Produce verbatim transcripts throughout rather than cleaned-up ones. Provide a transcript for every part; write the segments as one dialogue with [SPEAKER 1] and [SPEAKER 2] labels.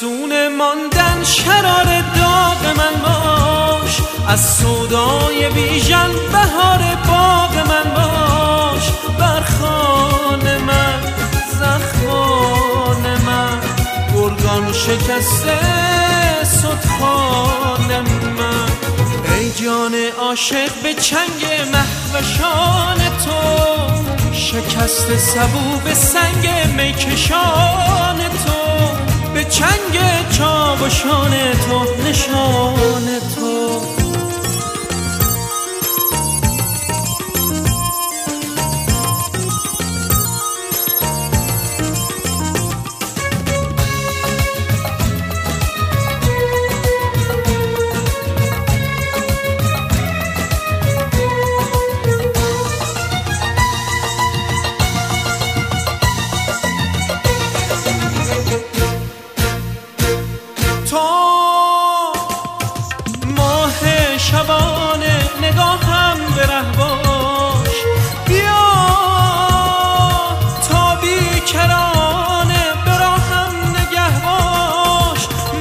[SPEAKER 1] افسون ماندن شرار داغ من باش، از سودای بیژن بهار باغ من باش. بر خان من زخمان من گرگان شکسته ستخوان من. ای جان عاشق به چنگ مهوشان تو، شکست سبو به سنگ میکشان تو، به چنگ چاوشان تو نشان تو. شبانه نگاهم به ره باش، بیا تا بیکرانه به راهم نگه باش.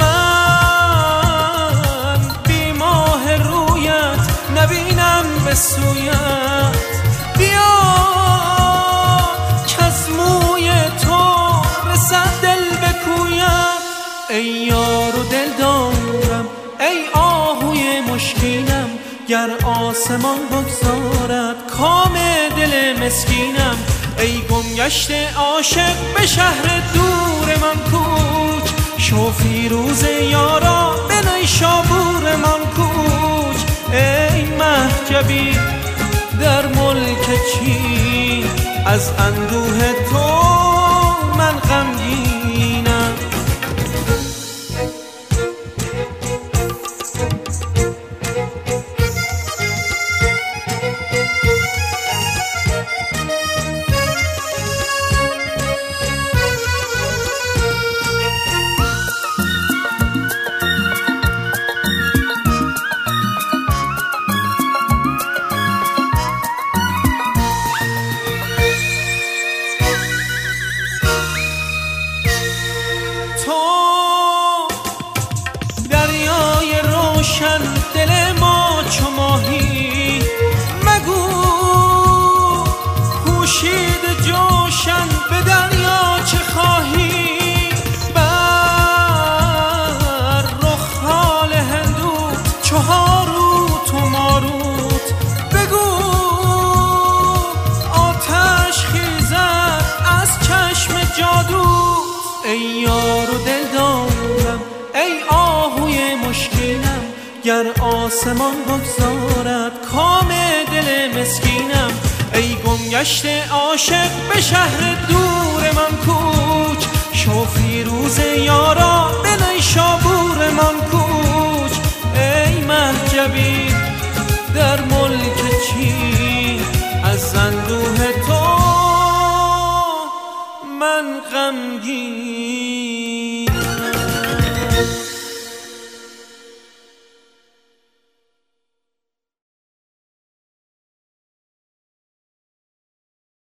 [SPEAKER 1] من بی ماه رویت نبینم به سویت، بیا کز موی تو رسد دل به کویت. ای یار و دل دارم ای آهوی مشکینم، گر آسمان بگذارد کام دل مسکینم. ای گمگشت عاشق به شهر دور من کوچ، شو فیروز یارا به نیشابور من کوچ. ای مهجبی در ملک چین، از اندوه تو من غمگینم. دریای روشن دل ما چو ماهی، مگو پوشید جوشن به دریا چه خواهی. بر رخ حال هندوت چو هاروت و ماروت، بگو آتش خیزد از چشم جادوت. ای یار و دل دارم ای آهوی مشکینم، گر آسمان بگذارد کام دل مسکینم. ای گمگشت عاشق به شهر دور من کوچ، شو فیروز یارا به نیشابور من کوچ. ای مهجبی در ملک چین، از اندوه تو من غمگین.